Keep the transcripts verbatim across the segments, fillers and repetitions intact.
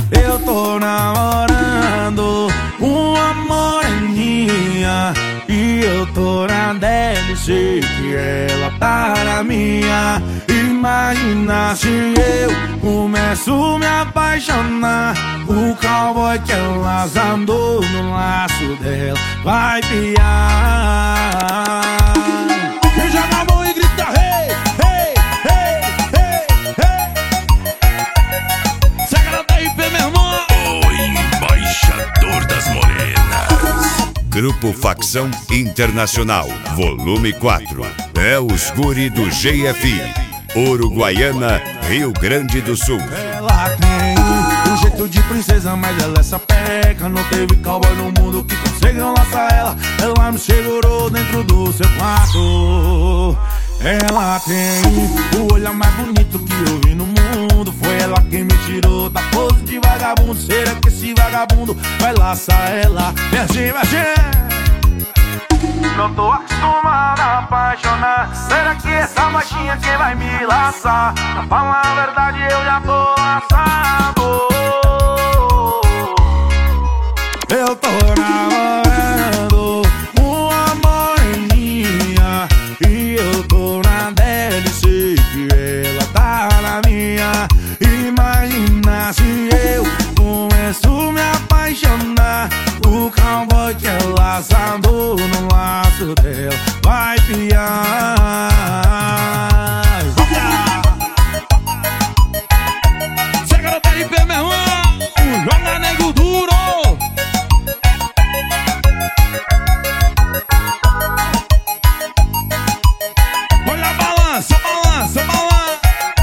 Eu tô namorando uma moreninha e eu tô na dela, sei que ela tá na minha. Imagina se eu começo a me apaixonar, o cowboy que ela andou no laço dela vai piar. Quem joga a mão e grita hey, hey, hey, hey, hey. Se a cara da I P, meu irmão. O embaixador das morenas. Grupo Facção Internacional, volume quatro. É os guri do G F I. Uruguaiana, Rio Grande do Sul. Ela tem um jeito de princesa, mas ela é sapeca. Não teve cowboy no mundo que consiga laçar ela. Ela me segurou dentro do seu quarto. Ela tem o olhar mais bonito que eu vi no mundo. Foi ela quem me tirou da pose de vagabundo. Será que esse vagabundo vai laçar ela? Merci, merci. Não tô acostumado a apaixonar. Será que essa baixinha quem vai me laçar? Pra falar a verdade eu já tô laçado. Eu tô namorando uma moreninha e eu tô na dela e sei que ela tá na minha. Imagina se eu começo a me apaixonar, o cowboy que ela andou no laço dela vai piar. Chega no T I P, meu irmão, joga nego duro. Olha a balança, balança, balança.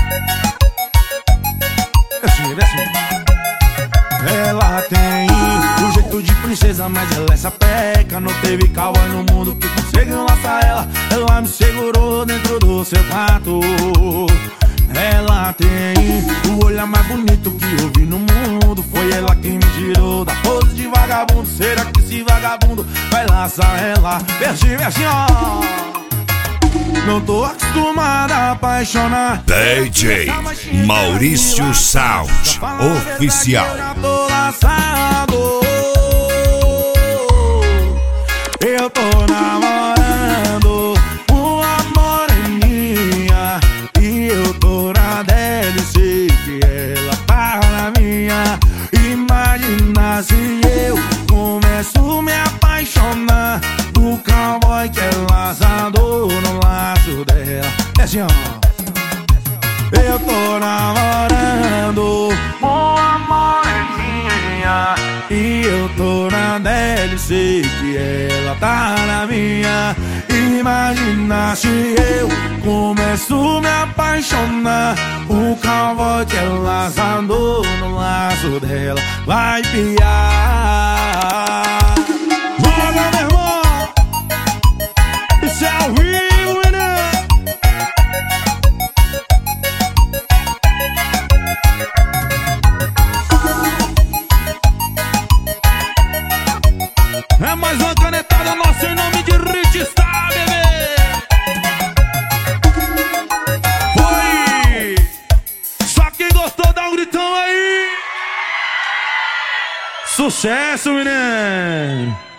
Desce, desce. Ela tem um jeito de princesa, mas ela é sapeca. Não teve cowboy no mundo que conseguiu laçar ela. Ela me segurou dentro do seu quarto. Ela tem o olhar mais bonito que eu vi no mundo. Foi ela quem me tirou da pose de vagabundo. Será que esse vagabundo vai laçar ela? Verge, verge, ó. Não tô acostumada a apaixonar. D J Maurício Sound Oficial. Eu já tô laçado. Eu tô namorando uma moreninha e eu tô na dela e sei que ela tá na minha. Imagina se eu começo a me apaixonar, o cowboy que ela andou no laço dela. Desce, ó. Eu tô namorando uma moreninha e eu tô na dela e sei que ela tá na minha. Imagina se eu começo a me apaixonar, o cowboy que ela andou no laço dela vai piar. Joga, meu irmão, isso é ao vivo, né? É mais uma canetada nossa em nome de Ritstar, bebê. Foi! Só quem gostou dá um gritão aí. Sucesso, menino!